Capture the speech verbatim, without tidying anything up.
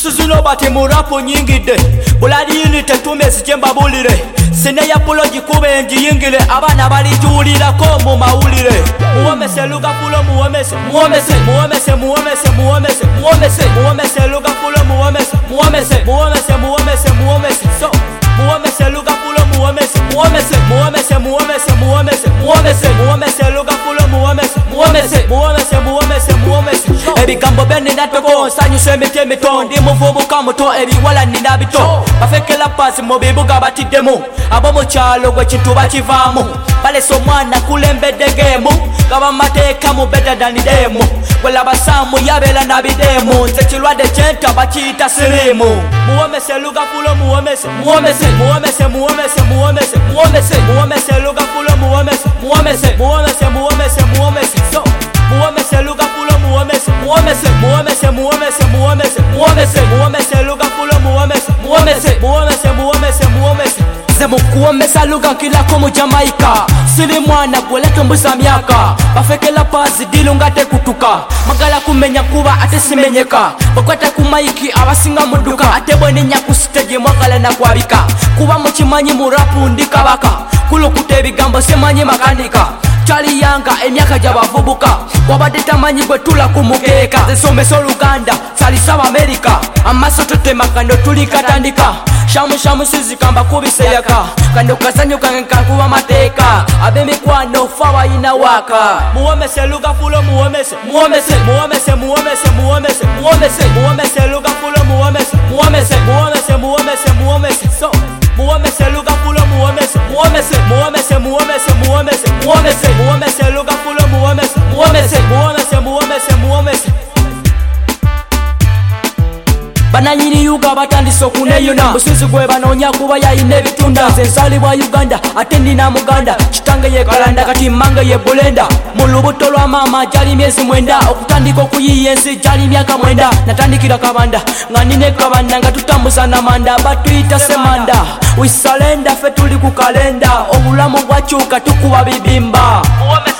Suzuno bati murapo nyingide bulali yini tetume sichemba bulire sine ya poloji kube njiyingile abana balijulirako mu mawulire muwomese luga fulo muwomese muwomese muwomese muwomese muwomese muwomese muwomese luga fulo muwomese muwomese muwomese muwomese muwomese so muwomese luga fulo muwomese muwomese muwomese muwomese muwomese muwomese muwomese luga fulo muwomese muwomese muwomese muwomese muwomese ebigambo bene natoko nsanyusa emiti emito ndi muvubuka muto ebiwala nina bito bafekela pasi mu bibuga batiddemu abo mu kyalo gwe kintu bakivaamu balesa omwana kulembedde geemu gaba mateeka mu bedadanidemu gwelaba saamu yabeera nabidemu nze kirwadde kyenta bakiyita siriimu muwomese lugafulo muwomese muwomese muwomese muwomese muwomese muwomese muwomese lugafulo muwomese muwomese muwomese muwomese muwomese so muwomese lugafulo muwomese muwomese muwomese muwomese muwomese muwomese muwomese lugafulo muwomese muwomese muwomese muwomese muwomese ze mukuwomesa luga nkilako mu Jamaica sili mwana gweleke mbuza myaka bafekela pazi dilu ngate kutuka magala kumenya kuba ate simenyeka bakwata ku maiki abasinga muduka ate bwenenya ku stage mwagala na kwabika kuba mukimanyi mu rapu ndi kabaka kulokute ebigambo semanyi makanika Chali yanga emyaka jabavubuka wabadde tamanyi gwe tula ku mukeeka zesomesa Oluganda salisa Amerika amaso tutema kando tulikatandika shamu shamu sizikamba kubiseyaka kando kazanyo kange kakuba mateeka ab'emikwano fa bayina waka muwomese lugafulo muwomese muwomese muwomese muwomese muwomese muwomese muwomese lugafulo muwomese muwomese muwomese muwomese muwomese so muwomese lugafulo muwomese muwomese muwomese muwomese muwomese muwomese muwomese lugafulo muwomese muwomese muwomese muwomese muwomese bananyini yuga batandise okuneyuna busizi gwe banoonya kuba yayina ebitunda nze nsalibwa Uganda ate ndina Muganda kitange ye kalanda kati mmange ye bulenda mu lubuto lwa maama jali myezi mwenda okutandika okuyiiya ensi jali myaka mwenda natandikira kabanda nga nine kabanda nga tutambuza na manda batuyita semanda wisalenda fe tuli ku kalenda obulamu bwakyuka tukuba bibimba.